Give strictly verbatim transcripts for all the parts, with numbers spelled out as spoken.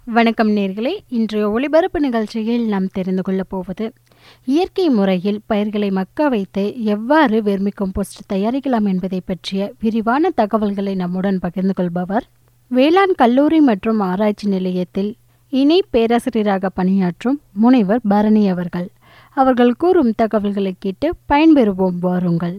வணக்கம் நேர்களே, இன்றைய ஒளிபரப்பு நிகழ்ச்சியில் நாம் தெரிந்து கொள்ளப் போவது இயற்கை முறையில் பயிர்களை மக்க வைத்து எவ்வாறு வெர்மி கம்போஸ்ட் தயாரிக்கலாம் என்பதை பற்றிய விரிவான தகவல்களை நம்முடன் பகிர்ந்து கொள்பவர் வேளாண் கல்லூரி மற்றும் ஆராய்ச்சி நிலையத்தில் இணை பேராசிரியராக பணியாற்றும் முனைவர் பரணி அவர்கள். அவர்கள் கூறும் தகவல்களை கேட்டு பயன்பெறுவோம். வாருங்கள்.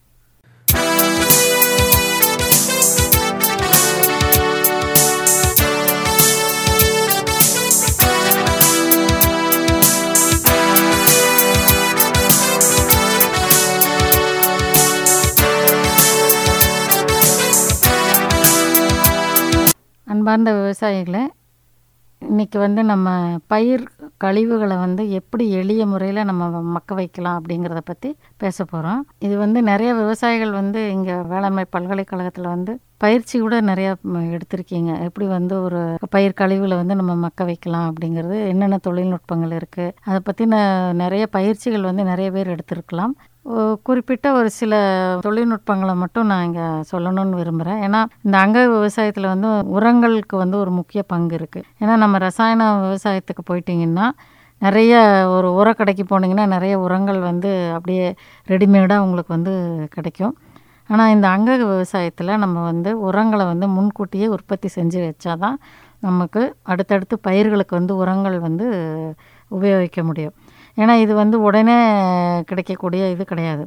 அன்பார்ந்த விவசாயிகளை, இன்றைக்கி வந்து நம்ம பயிர் கழிவுகளை வந்து எப்படி எளிய முறையில் நம்ம மக்க வைக்கலாம் அப்படிங்கிறத பற்றி பேச போகிறோம். இது வந்து நிறைய விவசாயிகள் வந்து இங்கே வேளாண்மை பல்கலைக்கழகத்தில் வந்து பயிற்சி கூட நிறையா எடுத்திருக்கீங்க. எப்படி வந்து ஒரு பயிர் கழிவுகளை வந்து நம்ம மக்க வைக்கலாம் அப்படிங்கிறது, என்னென்ன தொழில்நுட்பங்கள் இருக்குது, அதை பற்றின நிறைய பயிற்சிகள் வந்து நிறைய பேர் எடுத்திருக்கலாம். குறிப்பிட்ட ஒரு சில தொழில்நுட்பங்களை மட்டும் நான் இங்கே சொல்லணும்னு விரும்புகிறேன். ஏன்னா இந்த அங்க விவசாயத்தில் வந்து உரங்களுக்கு வந்து ஒரு முக்கிய பங்கு இருக்குது. ஏன்னா நம்ம ரசாயன விவசாயத்துக்கு போயிட்டிங்கன்னா நிறைய ஒரு உரக்கடைக்கு போனீங்கன்னா நிறைய உரங்கள் வந்து அப்படியே ரெடிமேடாக உங்களுக்கு வந்து கிடைக்கும். ஆனால் இந்த அங்க விவசாயத்தில் நம்ம வந்து உரங்களை வந்து முன்கூட்டியே உற்பத்தி செஞ்சு வச்சாதான் நமக்கு அடுத்தடுத்து பயிர்களுக்கு வந்து உரங்கள் வந்து உபயோகிக்க முடியும். ஏன்னா இது வந்து உடனே கிடைக்கக்கூடிய இது கிடையாது.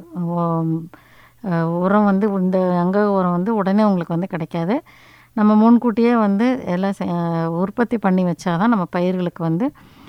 உரம் வந்து இந்த அங்க உரம் வந்து உடனே உங்களுக்கு வந்து கிடைக்காது. நம்ம முன்கூட்டியே வந்து எல்லாம் உற்பத்தி பண்ணி வச்சாதான் நம்ம பயிர்களுக்கு வந்து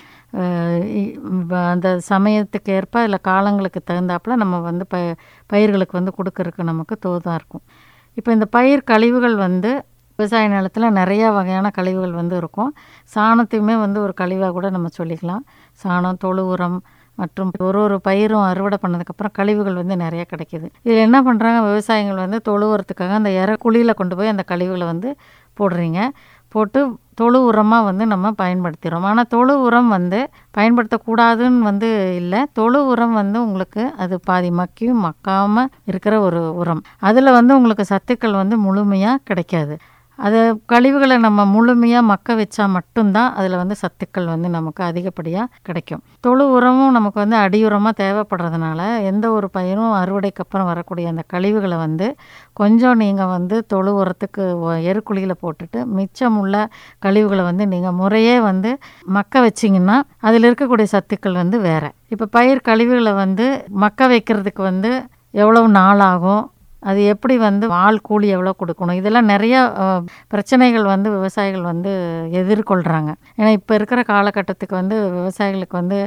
அந்த சமயத்துக்கு ஏற்ப இல்லை காலங்களுக்கு தகுந்தாப்பில் நம்ம வந்து ப பயிர்களுக்கு வந்து கொடுக்கறதுக்கு நமக்கு தோதாக இருக்கும். இப்போ இந்த பயிர் கழிவுகள் வந்து விவசாய நிலத்தில் நிறையா வகையான கழிவுகள் வந்து இருக்கும். சாணத்தையுமே வந்து ஒரு கழிவாக கூட நம்ம சொல்லிக்கலாம். சாணம், தொழு உரம் மற்றும் ஒரு ஒரு பயிரும் அறுவடை பண்ணதுக்கப்புறம் கழிவுகள் வந்து நிறையா கிடைக்கிது. இதில் என்ன பண்ணுறாங்க விவசாயிகள் வந்து தொழு உரத்துக்காக அந்த இற குழியில் கொண்டு போய் அந்த கழிவுகளை வந்து போடுறீங்க. போட்டு தொழு உரமாக வந்து நம்ம பயன்படுத்திடுறோம். ஆனால் தொழு உரம் வந்து பயன்படுத்தக்கூடாதுன்னு வந்து இல்லை. தொழு உரம் வந்து உங்களுக்கு அது பாதி மக்கியும் மக்காமல் இருக்கிற ஒரு உரம். அதில் வந்து உங்களுக்கு சத்துக்கள் வந்து முழுமையாக கிடைக்காது. அது கழிவுகளை நம்ம முழுமையாக மக்க வச்சா மட்டும்தான் அதில் வந்து சத்துக்கள் வந்து நமக்கு அதிகப்படியாக கிடைக்கும். தொழு உரமும் நமக்கு வந்து அடியுரமாக தேவைப்படுறதுனால எந்த ஒரு பயிரும் அறுவடைக்கு அப்புறம் வரக்கூடிய அந்த கழிவுகளை வந்து கொஞ்சம் நீங்கள் வந்து தொழு உரத்துக்கு எருக்குழியில் போட்டுட்டு மிச்சம் உள்ள கழிவுகளை வந்து நீங்கள் முறையே வந்து மக்க வச்சிங்கன்னா அதில் இருக்கக்கூடிய சத்துக்கள் வந்து வேறு. இப்போ பயிர் கழிவுகளை வந்து மக்க வைக்கிறதுக்கு வந்து எவ்வளவு நாள் ஆகும், அது எப்படி வந்து ஆள் கூலி எவ்வளோ கொடுக்கணும், இதெல்லாம் நிறையா பிரச்சனைகள் வந்து விவசாயிகள் வந்து எதிர்கொள்கிறாங்க. ஏன்னா இப்போ இருக்கிற காலகட்டத்துக்கு வந்து விவசாயிகளுக்கு வந்து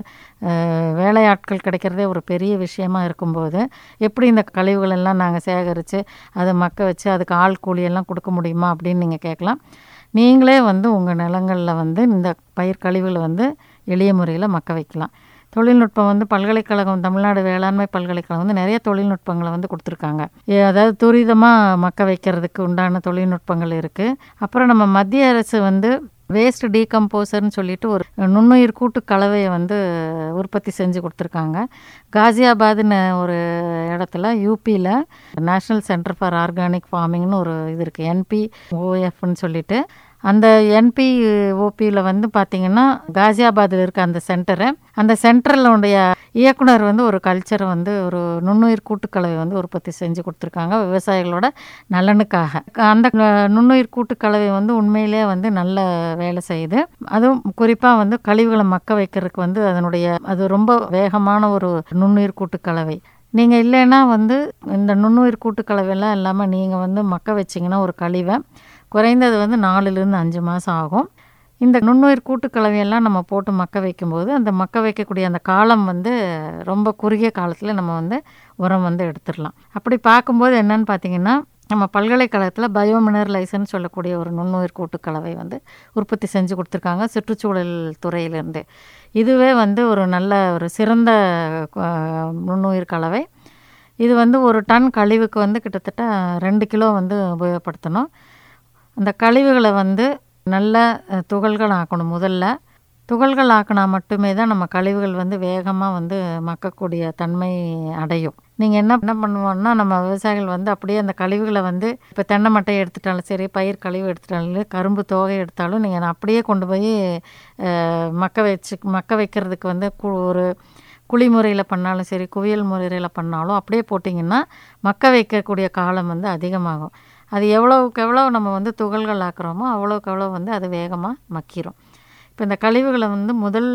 வேலையாட்கள் கிடைக்கிறதே ஒரு பெரிய விஷயமா இருக்கும்போது எப்படி இந்த கழிவுகள் எல்லாம் நாங்கள் சேகரித்து அதை மக்க வச்சு அதுக்கு ஆள் கூலியெல்லாம் கொடுக்க முடியுமா அப்படின்னு நீங்கள் கேட்கலாம். நீங்களே வந்து உங்கள் நிலங்களில் வந்து இந்த பயிர் கழிவுகளை வந்து எளிய முறையில் மக்க வைக்கலாம். தொழில்நுட்பம் வந்து பல்கலைக்கழகம், தமிழ்நாடு வேளாண்மை பல்கலைக்கழகம் வந்து நிறைய தொழில்நுட்பங்களை வந்து கொடுத்துருக்காங்க. அதாவது துரிதமாக மக்க வைக்கிறதுக்கு உண்டான தொழில்நுட்பங்கள் இருக்குது. அப்புறம் நம்ம மத்திய அரசு வந்து வேஸ்ட் டீகம்போசர்னு சொல்லிட்டு ஒரு நுண்ணுயிர் கூட்டு கலவையை வந்து உற்பத்தி செஞ்சு கொடுத்துருக்காங்க. காசியாபாத்னு ஒரு இடத்துல யூபியில் நேஷ்னல் சென்டர் ஃபார் ஆர்கானிக் ஃபார்மிங்னு ஒரு இது இருக்குது, என்பிஓஎஃப்னு சொல்லிட்டு. அந்த என்பிஓபியில் வந்து பார்த்திங்கன்னா காசியாபாத்தில் இருக்க அந்த சென்டரு, அந்த சென்டரில் உடைய இயக்குனர் வந்து ஒரு கல்ச்சரை வந்து ஒரு நுண்ணுயிர் கூட்டுக்கலவை வந்து உற்பத்தி செஞ்சு கொடுத்துருக்காங்க விவசாயிகளோட நலனுக்காக. அந்த நுண்ணுயிர் கூட்டுக்கலவை வந்து உண்மையிலே வந்து நல்ல வேலை செய்யுது. அதுவும் குறிப்பாக வந்து கழிவுகளை மக்க வைக்கிறதுக்கு வந்து அதனுடைய அது ரொம்ப வேகமான ஒரு நுண்ணுயிர் கூட்டுக்கலவை. நீங்கள் இல்லைன்னா வந்து இந்த நுண்ணுயிர் கூட்டுக்கலவையெல்லாம் இல்லாமல் நீங்கள் வந்து மக்க வச்சிங்கன்னா ஒரு கழிவை குறைந்தது வந்து நாலுலேருந்து அஞ்சு மாதம் ஆகும். இந்த நுண்ணுயிர் கூட்டுக்கலவையெல்லாம் நம்ம போட்டு மக்க வைக்கும்போது அந்த மக்க வைக்கக்கூடிய அந்த காலம் வந்து ரொம்ப குறுகிய காலத்தில் நம்ம வந்து உரம் வந்து எடுத்துடலாம். அப்படி பார்க்கும்போது என்னன்னு பார்த்தீங்கன்னா நம்ம பல்கலைக்கழகத்தில் பயோமினரலைசர்னு சொல்லக்கூடிய ஒரு நுண்ணுயிர் கூட்டுக்கலவை வந்து உற்பத்தி செஞ்சு கொடுத்துருக்காங்க சுற்றுச்சூழல் துறையிலேருந்து. இதுவே வந்து ஒரு நல்ல ஒரு சிறந்த நுண்ணுயிர் கலவை. இது வந்து ஒரு டன் கழிவுக்கு வந்து கிட்டத்தட்ட ரெண்டு கிலோ வந்து உபயோகப்படுத்தணும். அந்த கழிவுகளை வந்து நல்ல துகள்கள் ஆக்கணும். முதல்ல துகள்கள் ஆக்கினா மட்டுமே தான் நம்ம கழிவுகள் வந்து வேகமாக வந்து மக்கக்கூடிய தன்மை அடையும். நீங்கள் என்ன என்ன பண்ணுவோம்னா, நம்ம விவசாயிகள் வந்து அப்படியே அந்த கழிவுகளை வந்து இப்போ தென்னை மட்டையை எடுத்துட்டாலும் சரி, பயிர் கழிவு எடுத்துட்டாலும், கரும்பு தோகை எடுத்தாலும் நீங்கள் அப்படியே கொண்டு போய் மக்க வச்சு மக்க வைக்கிறதுக்கு வந்து ஒரு குழி முறையில் பண்ணாலும் சரி, குவியல் முறையில் பண்ணாலும் அப்படியே போட்டிங்கன்னா மக்க வைக்கக்கூடிய காலம் வந்து அதிகமாகும். அது எவ்வளோவுக்கு எவ்வளோ நம்ம வந்து துகள்கள் ஆக்குறோமோ அவ்வளோக்கு எவ்வளோ வந்து அது வேகமாக மக்கிரும். இப்போ இந்த கழிவுகளை வந்து முதல்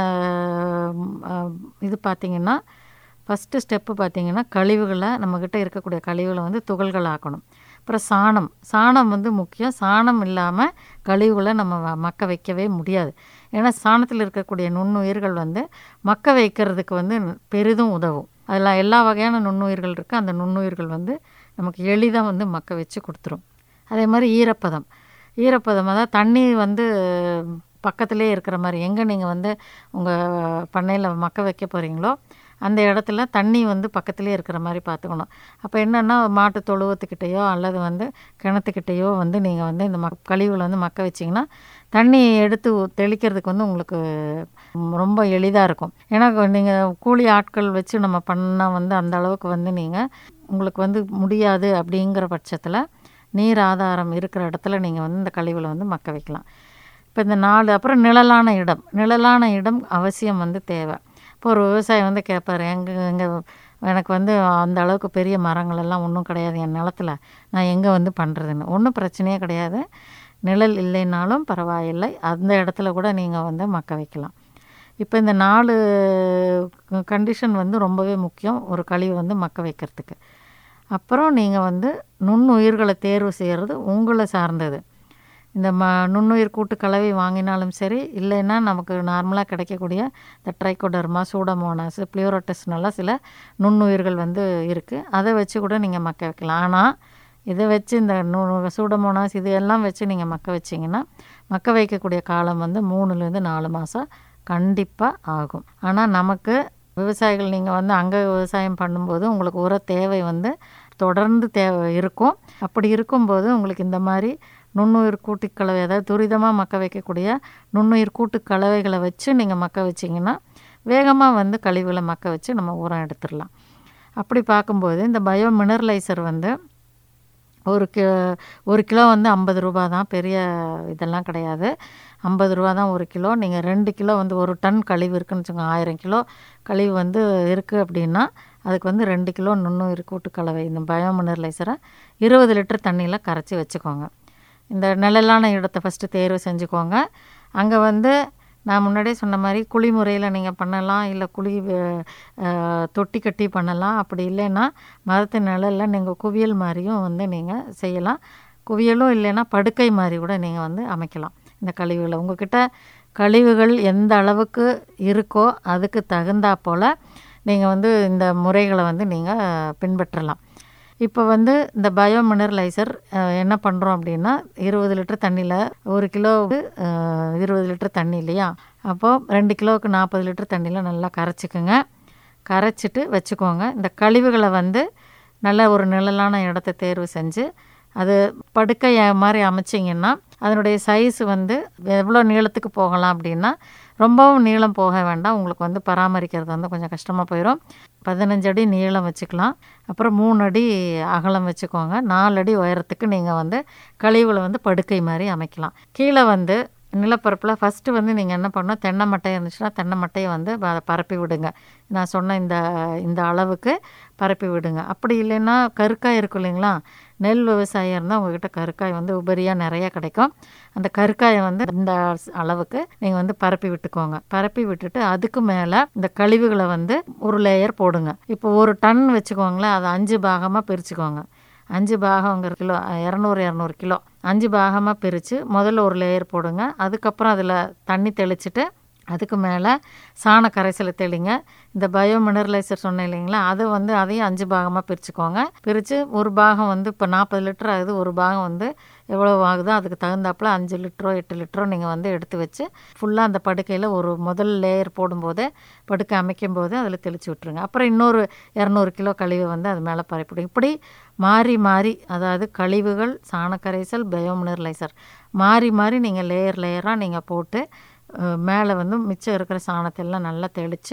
இது பார்த்திங்கன்னா, ஃபஸ்ட்டு ஸ்டெப்பு பார்த்திங்கன்னா, கழிவுகளை நம்மக்கிட்ட இருக்கக்கூடிய கழிவுகளை வந்து துகள்கள் ஆக்கணும். அப்புறம் சாணம் சாணம் வந்து முக்கியம். சாணம் இல்லாமல் கழிவுகளை நம்ம மக்க வைக்கவே முடியாது. ஏன்னா சாணத்தில் இருக்கக்கூடிய நுண்ணுயிர்கள் வந்து மக்க வைக்கிறதுக்கு வந்து பெரிதும் உதவும். அதில் எல்லா வகையான நுண்ணுயிர்கள் இருக்குது. அந்த நுண்ணுயிர்கள் வந்து நமக்கு எளிதாக வந்து மக்க வச்சு கொடுத்துரும். அதே மாதிரி ஈரப்பதம் ஈரப்பதம் அதாவது தண்ணி வந்து பக்கத்துலேயே இருக்கிற மாதிரி, எங்கே நீங்கள் வந்து உங்கள் பண்ணையில் மக்க வைக்க போகிறீங்களோ அந்த இடத்துல தண்ணி வந்து பக்கத்துலேயே இருக்கிற மாதிரி பார்த்துக்கணும். அப்போ என்னென்னா, மாட்டு தொழுவத்துக்கிட்டேயோ அல்லது வந்து கிணத்துக்கிட்டேயோ வந்து நீங்கள் வந்து இந்த மக் கழிவுகளை வந்து மக்க வச்சிங்கன்னா தண்ணி எடுத்து தெளிக்கிறதுக்கு வந்து உங்களுக்கு ரொம்ப எளிதாக இருக்கும். ஏன்னா நீங்கள் கூலி ஆட்கள் வச்சு நம்ம பண்ணால் வந்து அந்த அளவுக்கு வந்து நீங்கள் உங்களுக்கு வந்து முடியாது. அப்படிங்கிற பட்சத்தில் நீர் ஆதாரம் இருக்கிற இடத்துல நீங்கள் வந்து இந்த கழிவுகளை வந்து மக்க வைக்கலாம். இப்போ இந்த நாலு அப்புறம் நிழலான இடம் நிழலான இடம் அவசியம் வந்து தேவை. இப்போ ஒரு விவசாயி வந்து கேட்பார், எங்கே எங்கே எனக்கு வந்து அந்த அளவுக்கு பெரிய மரங்களெல்லாம் ஒன்றும் கிடையாது என் நிலத்தில், நான் எங்கே வந்து பண்ணுறதுன்னு. ஒன்றும் பிரச்சனையே கிடையாது. நிழல் இல்லைன்னாலும் பரவாயில்லை, அந்த இடத்துல கூட நீங்கள் வந்து மக்க வைக்கலாம். இப்போ இந்த நாலு கண்டிஷன் வந்து ரொம்பவே முக்கியம் ஒரு கழிவு வந்து மக்க வைக்கிறதுக்கு. அப்புறம் நீங்கள் வந்து நுண்ணுயிர்களை தேர்வு செய்கிறது உங்களை சார்ந்தது. இந்த ம நுண்ணுயிர் கூட்டு கலவை வாங்கினாலும் சரி, இல்லைன்னா நமக்கு நார்மலாக கிடைக்கக்கூடிய இந்த ட்ரைகோடர்மா, சூடோமோனாஸ், பிளியோரோட்டஸ்னெல்லாம் சில நுண்ணுயிர்கள் வந்து இருக்குது. அதை வச்சு கூட நீங்கள் மக்க வைக்கலாம். ஆனால் இதை வச்சு இந்த நூ சூடோமோனாஸ் இது எல்லாம் வச்சு நீங்கள் மக்க வச்சிங்கன்னா மக்க வைக்கக்கூடிய காலம் வந்து மூணுலேருந்து நாலு மாதம் கண்டிப்பாக ஆகும். ஆனால் நமக்கு விவசாயிகள் நீங்கள் வந்து அங்கே விவசாயம் பண்ணும்போது உங்களுக்கு உர தேவை வந்து தொடர்ந்து தேவை இருக்கும். அப்படி இருக்கும்போது உங்களுக்கு இந்த மாதிரி நுண்ணுயிர் கூட்டுக்கலவை, அதாவது துரிதமாக மக்க வைக்கக்கூடிய நுண்ணுயிர் கூட்டுக்கலவைகளை வச்சு நீங்கள் மக்க வச்சிங்கன்னா வேகமாக வந்து கழிவுகளை மக்க வச்சு நம்ம உரம் எடுத்துடலாம். அப்படி பார்க்கும்போது இந்த பயோ மினரலைசர் வந்து ஒரு கி ஒரு கிலோ வந்து ஐம்பது ரூபா தான், பெரிய இதெல்லாம் கிடையாது. ஐம்பது ரூபா தான் ஒரு கிலோ. நீங்கள் ரெண்டு கிலோ வந்து ஒரு டன் கழிவு இருக்குதுன்னு வச்சுக்கோங்க, ஆயிரம் கிலோ கழிவு வந்து இருக்குது அப்படின்னா அதுக்கு வந்து ரெண்டு கிலோ நுண்ணுயிர் கூட்டுக்கலவை இந்த பயோ மினரலைசரை இருபது லிட்டர் தண்ணியில் கரைச்சி வச்சுக்கோங்க. இந்த நிழலான இடத்த ஃபஸ்ட்டு தேர்வு செஞ்சுக்கோங்க. அங்கே வந்து நான் முன்னாடியே சொன்ன மாதிரி குழி முறையில் நீங்கள் பண்ணலாம், இல்லை குழி தொட்டி கட்டி பண்ணலாம். அப்படி இல்லைன்னா மரத்து நிழலில் நீங்கள் குவியல் மாதிரியும் வந்து நீங்கள் செய்யலாம். குவியலும் இல்லைன்னா படுக்கை மாதிரி கூட நீங்கள் வந்து அமைக்கலாம். இந்த கழிவுகளை உங்கள்கிட்ட கழிவுகள் எந்த அளவுக்கு இருக்கோ அதுக்கு தகுந்தா போல் நீங்கள் வந்து இந்த முறைகளை வந்து நீங்கள் பின்பற்றலாம். இப்போ வந்து இந்த பயோ மினரலைசர் என்ன பண்ணுறோம் அப்படின்னா, இருபது லிட்டர் தண்ணியில் ஒரு கிலோவுக்கு இருபது லிட்டர் தண்ணி இல்லையா, அப்போது ரெண்டு கிலோவுக்கு நாற்பது லிட்டர் தண்ணியில் நல்லா கரைச்சிக்குங்க. கரைச்சிட்டு வச்சுக்கோங்க. இந்த கழிவுகளை வந்து நல்ல ஒரு நிழலான இடத்த தேர்வு செஞ்சு அது படுக்கை மாதிரி அமைச்சிங்கன்னா அதனுடைய சைஸ் வந்து எவ்வளோ நீளத்துக்கு போகலாம் அப்படின்னா, ரொம்பவும் நீளம் போக வேண்டாம். உங்களுக்கு வந்து பராமரிக்கிறது வந்து கொஞ்சம் கஷ்டமாக போயிடும். பதினஞ்சு அடி நீளம் வச்சுக்கலாம். அப்புறம் மூணு அடி அகலம் வச்சுக்கோங்க. நாலு அடி உயரத்துக்கு நீங்கள் வந்து கழிவுகளை வந்து படுக்கை மாதிரி அமைக்கலாம். கீழே வந்து நிலப்பரப்பில் ஃபஸ்ட்டு வந்து நீங்கள் என்ன பண்ணணும், தென்னை மட்டை இருந்துச்சுன்னா தென்னை மட்டையை வந்து பரப்பி விடுங்க. நான் சொன்ன இந்த இந்த அளவுக்கு பரப்பி விடுங்க. அப்படி இல்லைன்னா கருக்காய் இருக்கும் இல்லைங்களா, நெல் விவசாயம் இருந்தால் உங்கள்கிட்ட கருக்காய் வந்து உபரியாக நிறையா கிடைக்கும். அந்த கருக்காயை வந்து இந்த அளவுக்கு நீங்கள் வந்து பரப்பி விட்டுக்கோங்க. பரப்பி விட்டுட்டு அதுக்கு மேலே இந்த கழிவுகளை வந்து ஒரு லேயர் போடுங்க. இப்போ ஒரு டன் வச்சுக்கோங்களேன், அதை அஞ்சு பாகமாக பிரிச்சுக்கோங்க. அஞ்சு பாகங்கிற கிலோ இரநூறு இரநூறு கிலோ அஞ்சு பாகமாக பிரித்து முதல்ல ஒரு லேயர் போடுங்க. அதுக்கப்புறம் அதில் தண்ணி தெளிச்சுட்டு அதுக்கு மேலே சாண கரைசலை தெளிங்க. இந்த பயோ மினரலைசர் சொன்னேன் இல்லைங்களா, அதை வந்து அதையும் அஞ்சு பாகமாக பிரிச்சுக்கோங்க. பிரித்து ஒரு பாகம் வந்து இப்போ நாற்பது லிட்டர் ஆகுது, ஒரு பாகம் வந்து எவ்வளோ ஆகுதோ அதுக்கு தகுந்தாப்பில் அஞ்சு லிட்டரோ எட்டு லிட்டரோ நீங்கள் வந்து எடுத்து வச்சு ஃபுல்லாக அந்த படுக்கையில் ஒரு முதல் லேயர் போடும்போதே படுக்கை அமைக்கும் போது அதில் தெளித்து விட்டுருங்க. அப்புறம் இன்னொரு இரநூறு கிலோ கழிவை வந்து அது மேலே பரப்பிவிடுங்க. இப்படி மாறி மாறி, அதாவது கழிவுகள், சாணக்கரைசல், பயோ மினரலைசர் மாறி மாறி நீங்கள் லேயர் லேயராக நீங்கள் போட்டு மேலே வந்து மிச்சம் இருக்கிற சாணத்தெல்லாம் நல்லா தெளித்து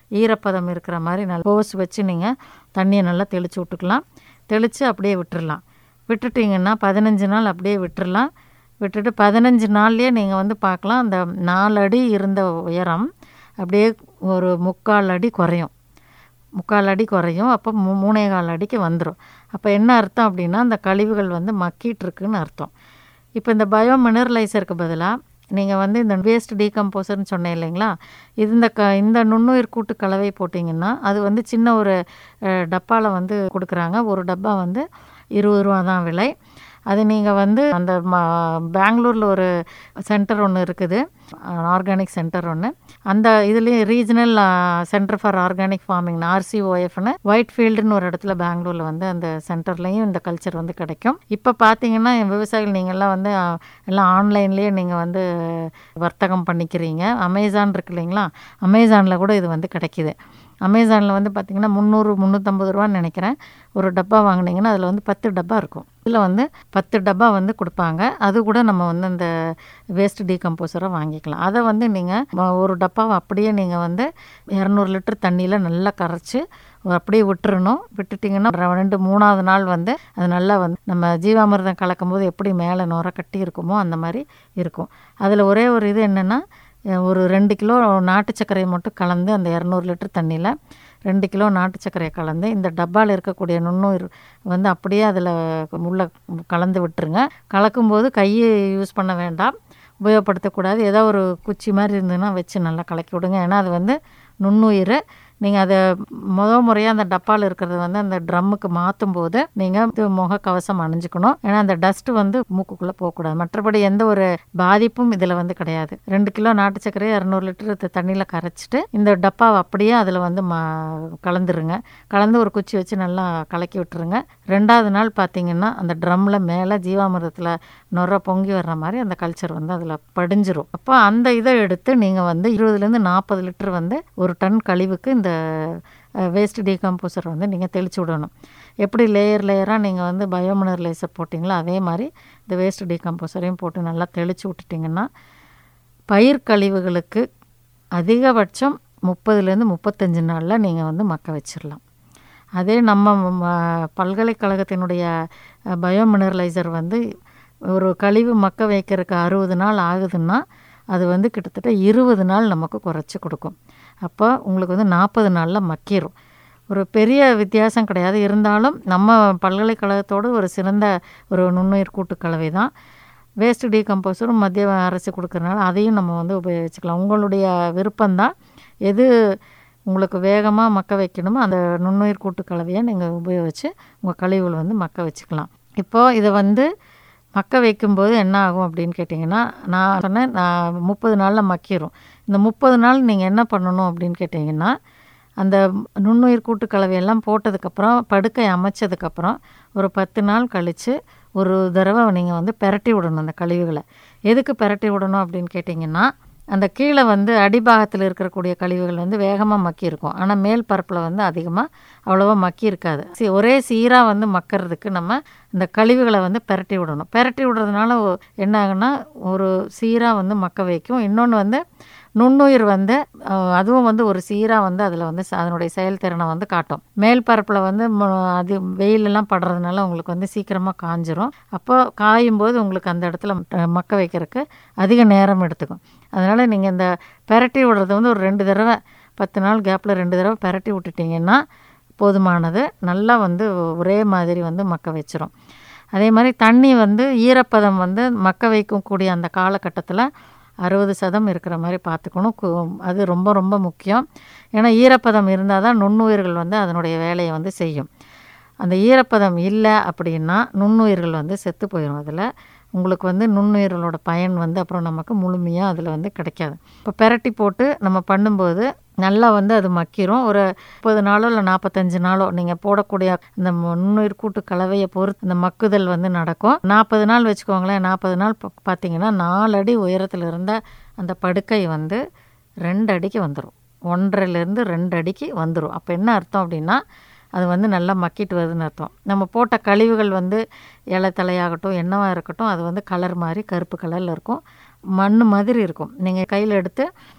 ஈரப்பதம் இருக்கிற மாதிரி நல்லா ஹோஸ் வச்சு நீங்கள் தண்ணியை நல்லா தெளித்து விட்டுக்கலாம். தெளித்து அப்படியே விட்டுடலாம். விட்டுட்டிங்கன்னா பதினஞ்சு நாள் அப்படியே விட்டுடலாம். விட்டுட்டு பதினஞ்சு நாள்லேயே நீங்கள் வந்து பார்க்கலாம், அந்த நாலு அடி இருந்த உயரம் அப்படியே ஒரு முக்கால் அடி குறையும். முக்கால் அடி குறையும். அப்போ மூ மூணே கால் அடிக்கு வந்துடும். அப்போ என்ன அர்த்தம் அப்படின்னா, அந்த கழிவுகள் வந்து மக்கிட்டுருக்குன்னு அர்த்தம். இப்போ இந்த பயோ மினரலைசருக்கு பதிலாக நீங்கள் வந்து இந்த வேஸ்ட் டீகம்போசர்னு சொன்னேன் இல்லைங்களா, இது இந்த க இந்த நுண்ணுயிர் கூட்டு கலவை போட்டிங்கன்னா அது வந்து சின்ன ஒரு டப்பாவில் வந்து கொடுக்குறாங்க. ஒரு டப்பா வந்து இருபது ரூபா தான் விலை. அது நீங்கள் வந்து அந்த ம பெங்களூரில் ஒரு சென்டர் ஒன்று இருக்குது, ஆர்கானிக் சென்டர் ஒன்று. அந்த இதுலேயும் regional centre for organic farming ஆர்சிஓஎஃப்னு ஒயிட் ஃபீல்டுன்னு ஒரு இடத்துல பெங்களூரில் வந்து அந்த சென்டர்லேயும் இந்த கல்ச்சர் வந்து கிடைக்கும். இப்போ பார்த்தீங்கன்னா விவசாயிகள் நீங்கள்லாம் வந்து எல்லாம் ஆன்லைன்லேயே நீங்கள் வந்து வர்த்தகம் பண்ணிக்கிறீங்க. அமேசான் இருக்கு இல்லைங்களா, அமேசானில் கூட இது வந்து கிடைக்கிது. அமேசானில் வந்து பார்த்திங்கன்னா முந்நூறு முந்நூற்றம்பது ரூபான்னு நினைக்கிறேன். ஒரு டப்பா வாங்கினீங்கன்னா அதில் வந்து பத்து டப்பா இருக்கும். இதில் வந்து பத்து டப்பா வந்து கொடுப்பாங்க. அது கூட நம்ம வந்து அந்த வேஸ்ட் டீகம்போசரை வாங்கிக்கலாம். அதை வந்து நீங்கள் ஒரு டப்பாவை அப்படியே நீங்கள் வந்து இரநூறு லிட்டர் தண்ணியில் நல்லா கரைச்சி அப்படியே விட்டுறணும். விட்டுட்டிங்கன்னா ரெண்டு மூணாவது நாள் வந்து அது நல்லா வந்து நம்ம ஜீவாமிர்தம் கலக்கும் போது எப்படி மேலே நுர கட்டி இருக்குமோ அந்த மாதிரி இருக்கும். அதில் ஒரே ஒரு இது என்னென்னா, ஒரு ரெண்டு கிலோ நாட்டு சர்க்கரையை மட்டும் கலந்து அந்த இரநூறு லிட்டர் தண்ணியில் ரெண்டு கிலோ நாட்டு சர்க்கரையை கலந்து இந்த டப்பாவில் இருக்கக்கூடிய நுண்ணுயிர் வந்து அப்படியே அதில் உள்ள கலந்து விட்டுருங்க. கலக்கும்போது கையை யூஸ் பண்ண வேண்டாம், உபயோகப்படுத்தக்கூடாது. ஏதோ ஒரு குச்சி மாதிரி இருந்ததுன்னா வச்சு நல்லா கலக்கி விடுங்க. ஏன்னா அது வந்து நுண்ணுயிர். நீங்கள் அதை முத முறையாக அந்த டப்பாவில் இருக்கிறத வந்து அந்த ட்ரம்முக்கு மாற்றும் போது நீங்கள் முக கவசம் அணிஞ்சுக்கணும். ஏன்னா அந்த டஸ்ட்டு வந்து மூக்குக்குள்ளே போகக்கூடாது. மற்றபடி எந்த ஒரு பாதிப்பும் இதில் வந்து கிடையாது. ரெண்டு கிலோ நாட்டு சர்க்கரை இரநூறு லிட்டர் தண்ணியில் கரைச்சிட்டு இந்த டப்பாவை அப்படியே அதில் வந்து மா கலந்துருங்க. கலந்து ஒரு குச்சி வச்சு நல்லா கலக்கி விட்டுருங்க. ரெண்டாவது நாள் பார்த்தீங்கன்னா அந்த ட்ரம்மில் மேலே ஜீவாமிர்தத்தில் நுர பொங்கி வர்ற மாதிரி அந்த கல்ச்சர் வந்து அதில் படிஞ்சிரும். அப்போ அந்த இதை எடுத்து நீங்கள் வந்து இருபதுலேருந்து நாற்பது லிட்டர் வந்து ஒரு டன் கழிவுக்கு இந்த வேஸ்ட் டீகம்போசர் வந்து நீங்கள் தெளித்து விடணும். எப்படி லேயர் லேயராக நீங்கள் வந்து பயோமினரலைசர் போட்டிங்களோ அதே மாதிரி இந்த வேஸ்ட் டீகம்போசரையும் போட்டு நல்லா தெளித்து விட்டுட்டிங்கன்னா பயிர் கழிவுகளுக்கு அதிகபட்சம் முப்பதுலேருந்து முப்பத்தஞ்சு நாளில் நீங்கள் வந்து மக்க வச்சிடலாம். அதே நம்ம பல்கலைக்கழகத்தினுடைய பயோமினரலைசர் வந்து ஒரு கழிவு மக்க வைக்கிறதுக்கு அறுபது நாள் ஆகுதுன்னா அது வந்து கிட்டத்தட்ட இருபது நாள் நமக்கு குறைச்சி கொடுக்கும். அப்போ உங்களுக்கு வந்து நாற்பது நாளில் மக்கிரும். ஒரு பெரிய வித்தியாசம் கிடையாது. இருந்தாலும் நம்ம பல்கலைக்கழகத்தோடு ஒரு சிறந்த ஒரு நுண்ணுயிர் கூட்டுக்கலவை தான். வேஸ்ட் டீகம்போசரும் மத்திய அரசு கொடுக்குறதுனால அதையும் நம்ம வந்து உபயோகிச்சுக்கலாம். உங்களுடைய விருப்பம்தான். எது உங்களுக்கு வேகமாக மக்க வைக்கணுமோ அந்த நுண்ணுயிர் கூட்டுக்கலவையை நீங்கள் உபயோகித்து உங்கள் கழிவுகள் வந்து மக்க வச்சுக்கலாம். இப்போது இதை வந்து மக்க வைக்கும்போது என்ன ஆகும் அப்படின்னு கேட்டிங்கன்னா, நான் சொன்னேன் நான் முப்பது நாளில் மக்கிரும். இந்த முப்பது நாள் நீங்கள் என்ன பண்ணணும் அப்படின்னு கேட்டிங்கன்னா, அந்த நுண்ணுயிர் கூட்டுக்கலவையெல்லாம் போட்டதுக்கப்புறம் படுக்கை அமைச்சதுக்கப்புறம் ஒரு பத்து நாள் கழித்து ஒரு தடவை நீங்கள் வந்து பெரட்டி விடணும் அந்த கழிவுகளை. எதுக்கு பெரட்டி விடணும் அப்படின்னு கேட்டிங்கன்னா, அந்த கீழே வந்து அடிபாகத்தில் இருக்கக்கூடிய கழிவுகள் வந்து வேகமாக மக்கி இருக்கும். ஆனால் மேல் பரப்பில் வந்து அதிகமாக அவ்வளோவா மக்கி இருக்காது. சி ஒரே சீராக வந்து மக்கறதுக்கு நம்ம இந்த கழிவுகளை வந்து பெரட்டி விடணும். பெரட்டி விடுறதுனால என்ன ஆகுன்னா ஒரு சீராக வந்து மக்க வைக்கும். இன்னொன்று வந்து நுண்ணுயிர் வந்து அதுவும் வந்து ஒரு சீராக வந்து அதில் வந்து அதனுடைய செயல்திறனை வந்து காட்டும். மேல் பரப்பில் வந்து அது வெயிலெல்லாம் படுறதுனால உங்களுக்கு வந்து சீக்கிரமாக காஞ்சிரும். அப்போ காயும் போது உங்களுக்கு அந்த இடத்துல மக்க வைக்கிறதுக்கு அதிக நேரம் எடுத்துக்கும். அதனால் நீங்கள் இந்த பெரட்டி விடுறது வந்து ஒரு ரெண்டு தடவை பத்து நாள் கேப்பில் ரெண்டு தடவை பெரட்டி விட்டுட்டிங்கன்னா போதுமானது. நல்லா வந்து ஒரே மாதிரி வந்து மக்க வச்சிரும். அதே மாதிரி தண்ணி வந்து ஈரப்பதம் வந்து மக்க வைக்கக்கூடிய அந்த காலகட்டத்தில் அறுபது சதம் இருக்கிற மாதிரி பார்த்துக்கணும். அது ரொம்ப ரொம்ப முக்கியம். ஏன்னா ஈரப்பதம் இருந்தால் தான் நுண்ணுயிர்கள் வந்து அதனுடைய வேலையை வந்து செய்யும். அந்த ஈரப்பதம் இல்லை அப்படின்னா நுண்ணுயிர்கள் வந்து செத்து போயிடும். அதில் உங்களுக்கு வந்து நுண்ணுயிர்களோட பயன் வந்து அப்புறம் நமக்கு முழுமையாக அதில் வந்து கிடைக்காது. இப்போ பெரட்டி போட்டு நம்ம பண்ணும்போது நல்லா வந்து அது மக்கிரும். ஒரு முப்பது நாளோ இல்லை நாற்பத்தஞ்சு நாளோ நீங்கள் போடக்கூடிய இந்த நுண்ணுயிர் கூட்டு கலவையை பொறுத்து இந்த மக்குதல் வந்து நடக்கும். நாற்பது நாள் வச்சுக்கோங்களேன். நாற்பது நாள் பார்த்தீங்கன்னா நாலு அடி உயரத்தில் இருந்த அந்த படுக்கை வந்து ரெண்டு அடிக்கு வந்துடும். ஒன்றரைலேருந்து ரெண்டு அடிக்கு வந்துடும். அப்போ என்ன அர்த்தம் அப்படின்னா அது வந்து நல்லா மக்கிட்டு வருதுன்னு அர்த்தம். நம்ம போட்ட கழிவுகள் வந்து இலை தலையாகட்டும் என்னவாக இருக்கட்டும் அது வந்து கலர் மாதிரி கருப்பு கலரில் இருக்கும். மண் மாதிரி இருக்கும். நீங்கள் கையில் எடுத்து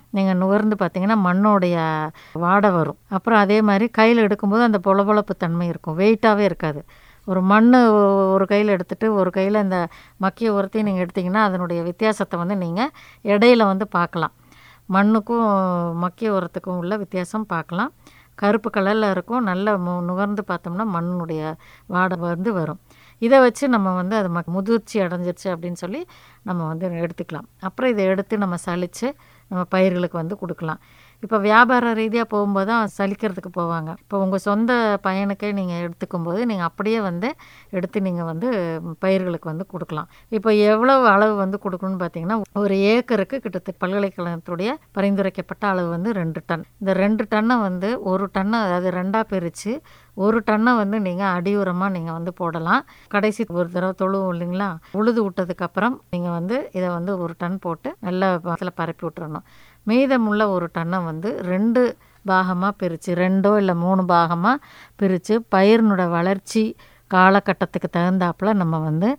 நீங்கள் நுகர்ந்து பார்த்தீங்கன்னா மண்ணோடைய வாடை வரும். அப்புறம் அதே மாதிரி கையில் எடுக்கும்போது அந்த பொலபொலப்பு தன்மை இருக்கும், வெயிட்டாகவே இருக்காது. ஒரு மண் ஒரு கையில் எடுத்துகிட்டு ஒரு கையில் இந்த மக்கிய உரத்தையும் நீங்கள் எடுத்திங்கன்னா அதனுடைய வித்தியாசத்தை வந்து நீங்கள் இடையில வந்து பார்க்கலாம். மண்ணுக்கும் மக்கிய உரத்துக்கும் உள்ள வித்தியாசம் பார்க்கலாம். கருப்பு கலரில் இருக்கும், நல்ல மு நுகர்ந்து பார்த்தோம்னா மண்ணுடைய வாடை வந்து வரும். இதை வச்சு நம்ம வந்து அது ம முதிர்ச்சி அடைஞ்சிருச்சு அப்படின்னு சொல்லி நம்ம வந்து எடுத்துக்கலாம். அப்புறம் இதை எடுத்து நம்ம சலித்து நம்ம பயிர்களுக்கு வந்து கொடுக்கலாம். இப்போ வியாபார ரீதியாக போகும்போது தான் சலிக்கிறதுக்கு போவாங்க. இப்போ உங்கள் சொந்த பயனுக்கே நீங்கள் எடுத்துக்கும்போது நீங்கள் அப்படியே வந்து எடுத்து நீங்கள் வந்து பயிர்களுக்கு வந்து கொடுக்கலாம். இப்போ எவ்வளவு அளவு வந்து கொடுக்கணும்னு பார்த்தீங்கன்னா, ஒரு ஏக்கருக்கு கிட்டத்தட்ட பல்கலைக்கழகத்துடைய பரிந்துரைக்கப்பட்ட அளவு வந்து ரெண்டு டன். இந்த ரெண்டு டன்னை வந்து ஒரு டன்னை அதாவது ரெண்டாக பிரித்து ஒரு டன்னை வந்து நீங்கள் அடி உரமாக நீங்கள் வந்து போடலாம். கடைசி ஒரு தடவை தொழுவும் இல்லைங்களா, உழுது விட்டதுக்கப்புறம் நீங்கள் வந்து இதை வந்து ஒரு டன் போட்டு நல்லா பத்தில் பரப்பி விட்டுறணும். மீதமுள்ள ஒரு டன்னை வந்து ரெண்டு பாகமாக பிரித்து ரெண்டோ இல்லை மூணு பாகமாக பிரித்து பயிரினோட வளர்ச்சி காலகட்டத்துக்கு தகுந்தாப்பில் நம்ம வந்து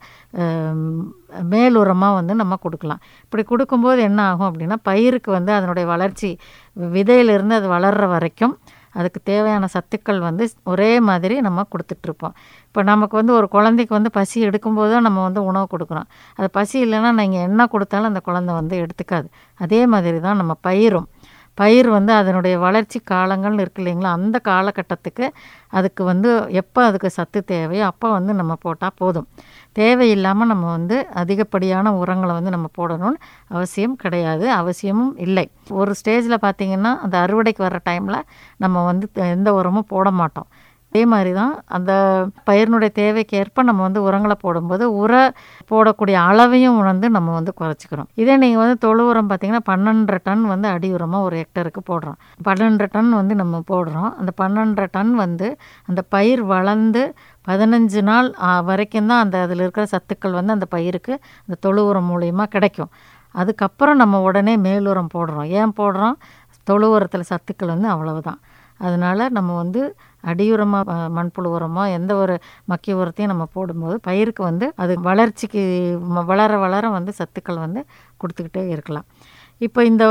மேலுரமாக வந்து நம்ம கொடுக்கலாம். இப்படி கொடுக்கும்போது என்ன ஆகும் அப்படின்னா, பயிருக்கு வந்து அதனுடைய வளர்ச்சி விதையிலிருந்து அது வளர்கிற வரைக்கும் அதுக்கு தேவையான சத்துக்கள் வந்து ஒரே மாதிரி நம்ம கொடுத்துட்ருப்போம். இப்போ நமக்கு வந்து ஒரு குழந்தைக்கு வந்து பசி எடுக்கும்போது தான் நம்ம வந்து உணவு கொடுக்குறோம். அது பசி இல்லைன்னா நீங்கள் என்ன கொடுத்தாலும் அந்த குழந்தை வந்து எடுத்துக்காது. அதே மாதிரி தான் நம்ம பயிரும். பயிர் வந்து அதனுடைய வளர்ச்சி காலங்கள்னு இருக்கு இல்லைங்களா, அந்த காலகட்டத்துக்கு அதுக்கு வந்து எப்போ அதுக்கு சத்து தேவையோ அப்போ வந்து நம்ம போட்டால் போதும். தேவையில்லாமல் நம்ம வந்து அதிகப்படியான உரங்களை வந்து நம்ம போடணும்னு அவசியம் கிடையாது, அவசியமும் இல்லை. ஒரு ஸ்டேஜில் பார்த்திங்கன்னா அந்த அறுவடைக்கு வர்ற டைமில் நம்ம வந்து எந்த உரமும் போட மாட்டோம். அதே மாதிரி தான் அந்த பயிரினுடைய தேவைக்கு ஏற்ப நம்ம வந்து உரங்களை போடும்போது உர போடக்கூடிய அளவையும் வந்து நம்ம வந்து குறைச்சிக்கிறோம். இதே நீங்கள் வந்து தொழு உரம் பார்த்திங்கன்னா பன்னெண்டரை டன் வந்து அடி உரமாக ஒரு ஹெக்டருக்கு போடுறோம். பன்னெண்டரை டன் வந்து நம்ம போடுறோம். அந்த பன்னெண்டரை டன் வந்து அந்த பயிர் வளர்ந்து பதினஞ்சு நாள் வரைக்கும் தான் அந்த அதில் இருக்கிற சத்துக்கள் வந்து அந்த பயிருக்கு அந்த தொழு உரம் மூலயமா கிடைக்கும். அதுக்கப்புறம் நம்ம உடனே மேலுரம் போடுறோம். ஏன் போடுறோம்? தொழு உரத்தில் சத்துக்கள் வந்து அவ்வளவுதான். அதனால் நம்ம வந்து அடியுரமாக மண்புழு உரமாக எந்த ஒரு மக்கிய உரத்தையும் நம்ம போடும்போது பயிருக்கு வந்து அது வளர்ச்சிக்கு வளர வளர வந்து சத்துக்கள் வந்து கொடுத்துக்கிட்டே இருக்கலாம். இப்போ இந்த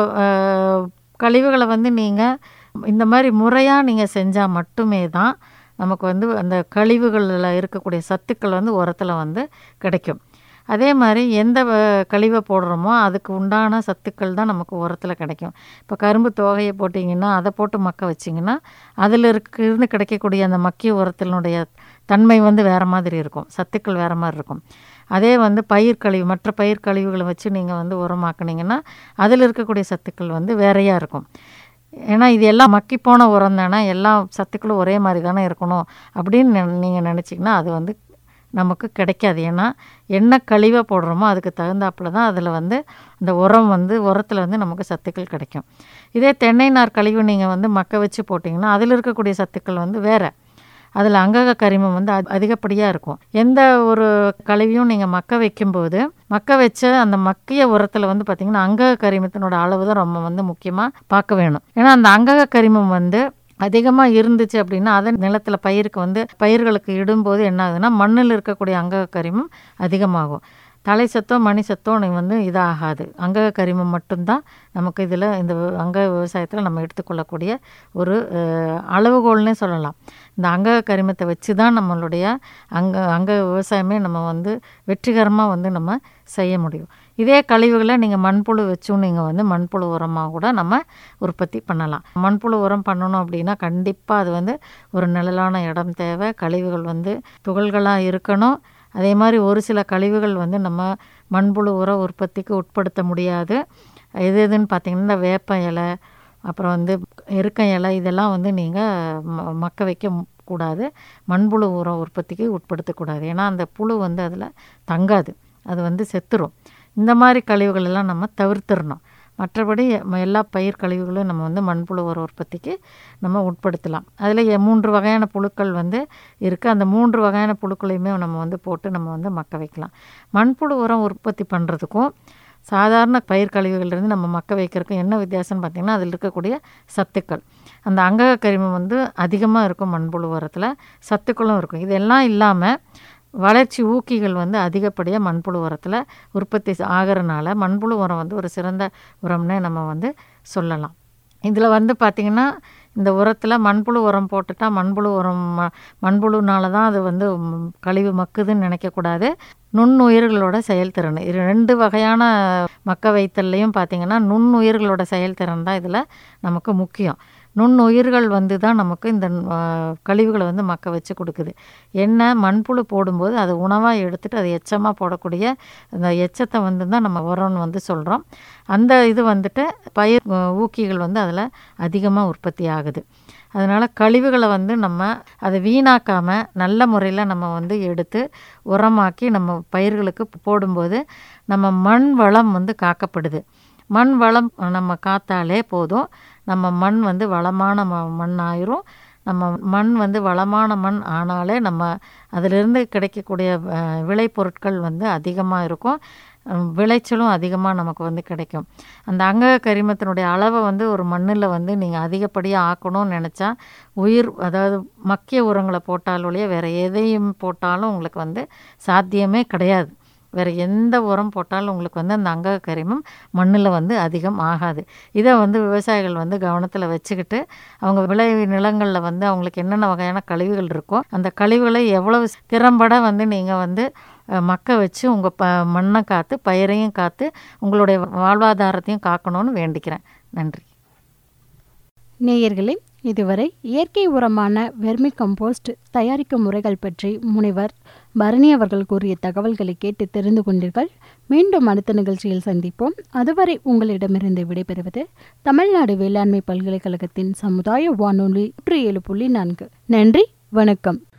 கழிவுகளை வந்து நீங்கள் இந்த மாதிரி முறையாக நீங்கள் செஞ்சால் மட்டுமே தான் நமக்கு வந்து அந்த கழிவுகளில் இருக்கக்கூடிய சத்துக்கள் வந்து உரத்தில் வந்து கிடைக்கும். அதே மாதிரி எந்த கழிவை போடுறோமோ அதுக்கு உண்டான சத்துக்கள் தான் நமக்கு உரத்தில் கிடைக்கும். இப்போ கரும்பு தோகையை போட்டிங்கன்னா அதை போட்டு மக்க வச்சிங்கன்னா அதில் இருக்க இருந்து கிடைக்கக்கூடிய அந்த மக்கிய உரத்தினுடைய தன்மை வந்து வேறு மாதிரி இருக்கும், சத்துக்கள் வேறு மாதிரி இருக்கும். அதே வந்து பயிர் கழிவு மற்ற பயிர் கழிவுகளை வச்சு நீங்கள் வந்து உரமாக்குனீங்கன்னா அதில் இருக்கக்கூடிய சத்துக்கள் வந்து வேறையாக இருக்கும். ஏன்னா இது எல்லாம் மக்கி போன உரம் தானே, எல்லா சத்துக்களும் ஒரே மாதிரி தானே இருக்கணும் அப்படின்னு நீங்கள் நினச்சிங்கன்னா அது வந்து நமக்கு கிடைக்காது. ஏன்னா என்ன கழிவை போடுறோமோ அதுக்கு தகுந்தாப்பில் தான் அதில் வந்து இந்த உரம் வந்து உரத்தில் வந்து நமக்கு சத்துக்கள் கிடைக்கும். இதே தென்னை நார் கழிவு நீங்கள் வந்து மக்க வச்சு போட்டிங்கன்னா அதில் இருக்கக்கூடிய சத்துக்கள் வந்து வேறு, அதில் அங்கக கரிமம் வந்து அதிகப்படியாக இருக்கும். எந்த ஒரு கழிவையும் நீங்கள் மக்க வைக்கும்போது மக்க வச்ச அந்த மக்கிய உரத்தில் வந்து பார்த்திங்கன்னா அங்கக கரிமத்தினோட அளவு தான் ரொம்ப வந்து முக்கியமாக பார்க்க வேணும். ஏன்னா அந்த அங்கக கரிமம் வந்து அதிகமாக இருந்துச்சு அப்படின்னா அதை நிலத்தில் பயிருக்கு வந்து பயிர்களுக்கு இடும்போது என்ன ஆகுதுன்னா மண்ணில் இருக்கக்கூடிய அங்கக கரிமம் அதிகமாகும். தலை சத்தோ மணி சத்தோ வந்து இதாகாது. அங்கக கரிமம் மட்டும்தான் நமக்கு இதில் இந்த அங்க விவசாயத்தில் நம்ம எடுத்துக்கொள்ளக்கூடிய ஒரு அளவுகோல்னே சொல்லலாம். இந்த அங்கக கரிமத்தை வச்சு தான் நம்மளுடைய அங்க அங்க விவசாயமே நம்ம வந்து வெற்றிகரமாக வந்து நம்ம செய்ய முடியும். இதே கழிவுகளை நீங்கள் மண்புழு வச்சும் நீங்கள் வந்து மண்புழு உரமாக கூட நம்ம உற்பத்தி பண்ணலாம். மண்புழு உரம் பண்ணணும் அப்படின்னா கண்டிப்பாக அது வந்து ஒரு நிழலான இடம் தேவை, கழிவுகள் வந்து துகள்களாக இருக்கணும். அதே மாதிரி ஒரு சில கழிவுகள் வந்து நம்ம மண்புழு உர உற்பத்திக்கு உட்படுத்த முடியாது. எது எதுன்னு பார்த்திங்கன்னா இந்த வேப்ப இலை, அப்புறம் வந்து எருக்க இலை, இதெல்லாம் வந்து நீங்கள் ம மக்க வைக்க கூடாது, மண்புழு உர உற்பத்திக்கு உட்படுத்தக்கூடாது. ஏன்னா அந்த புழு வந்து அதில் தங்காது, அது வந்து செத்துரும். இந்த மாதிரி கழிவுகள் எல்லாம் நம்ம தவிர்த்திடணும். மற்றபடி எல்லா பயிர் கழிவுகளும் நம்ம வந்து மண்புழு உர உற்பத்திக்கு நம்ம உட்படுத்தலாம். அதில் மூன்று வகையான புழுக்கள் வந்து இருக்குது. அந்த மூன்று வகையான புழுக்களையுமே நம்ம வந்து போட்டு நம்ம வந்து மக்க வைக்கலாம். மண்புழு உரம் உற்பத்தி பண்ணுறதுக்கும் சாதாரண பயிர் கழிவுகள்லேருந்து நம்ம மக்க வைக்கிறதுக்கும் என்ன வித்தியாசம்னு பார்த்திங்கன்னா அதில் இருக்கக்கூடிய சத்துக்கள், அந்த அங்கக கரிமம் வந்து அதிகமாக இருக்கும் மண்புழு உரத்தில், சத்துக்களும் இருக்கும். இதெல்லாம் இல்லாமல் வளர்ச்சி ஊக்கிகள் வந்து அதிகப்படியாக மண்புழு உரத்தில் உற்பத்தி ஆகிறனால மண்புழு உரம் வந்து ஒரு சிறந்த உரம்னே நம்ம வந்து சொல்லலாம். இதில் வந்து பார்த்திங்கன்னா இந்த உரத்தில் மண்புழு உரம் போட்டுட்டா மண்புழு உரம் ம மண்புழுனால தான் அது வந்து கழிவு மக்குதுன்னு நினைக்கக்கூடாது. நுண்ணுயிர்களோட செயல்திறன் இது ரெண்டு வகையான மக்க வைத்தல்லையும் பார்த்திங்கன்னா நுண்ணுயிர்களோட செயல்திறன் தான் இதில் நமக்கு முக்கியம். நுண்ணுயிர்கள் வந்து தான் நமக்கு இந்த கழிவுகளை வந்து மக்க வச்சு கொடுக்குது. என்ன மண்புழு போடும்போது அது உணவாக எடுத்துகிட்டு அது எச்சமாக போடக்கூடிய அந்த எச்சத்தை வந்து தான் நம்ம உரம்னு வந்து சொல்கிறோம். அந்த இது வந்துட்டு பயிர் ஊக்கிகள் வந்து அதில் அதிகமாக உற்பத்தி ஆகுது. அதனால் கழிவுகளை வந்து நம்ம அதை வீணாக்காமல் நல்ல முறையில் நம்ம வந்து எடுத்து உரமாக்கி நம்ம பயிர்களுக்கு போடும்போது நம்ம மண் வளம் வந்து காக்கப்படுது. மண் வளம் நம்ம காத்தாலே போதும், நம்ம மண் வந்து வளமான ம மண் ஆயிரும். நம்ம மண் வந்து வளமான மண் ஆனாலே நம்ம அதிலிருந்து கிடைக்கக்கூடிய விளைபொருட்கள் வந்து அதிகமாக இருக்கும், விளைச்சலும் அதிகமாக நமக்கு வந்து கிடைக்கும். அந்த அங்க கரிமத்தினுடைய அளவை வந்து ஒரு மண்ணில் வந்து நீங்கள் அதிகப்படியாக ஆக்கணும்னு நினச்சா உயிர் அதாவது மக்கிய உரங்களை போட்டாலொழிய வேறு எதையும் போட்டாலும் உங்களுக்கு வந்து சாத்தியமே கிடையாது. வேறு எந்த உரம் போட்டாலும் உங்களுக்கு வந்து அந்த அங்க கரிமம் மண்ணில் வந்து அதிகம் ஆகாது. இதை வந்து விவசாயிகள் வந்து கவனத்தில் வச்சுக்கிட்டு அவங்க விளை நிலங்களில் வந்து அவங்களுக்கு என்னென்ன வகையான கழிவுகள் இருக்கோ அந்த கழிவுகளை எவ்வளவு திறம்பட வந்து நீங்கள் வந்து மக்க வச்சு உங்கள் ப மண்ணை காத்து பயிரையும் காத்து உங்களுடைய வாழ்வாதாரத்தையும் காக்கணும்னு வேண்டிக்கிறேன். நன்றி. நேயர்களே, இதுவரை இயற்கை உரமான வெர்மி கம்போஸ்ட் தயாரிக்கும் முறைகள் பற்றி முனைவர் பரணி அவர்கள் கூறிய தகவல்களை கேட்டு தெரிந்து கொண்டீர்கள். மீண்டும் அடுத்த நிகழ்ச்சியில் சந்திப்போம். அதுவரை உங்களிடமிருந்து விடைபெறுவது தமிழ்நாடு வேளாண்மை பல்கலைக்கழகத்தின் சமுதாய வானொலி நூற்றி ஏழு புள்ளி நான்கு. நன்றி, வணக்கம்.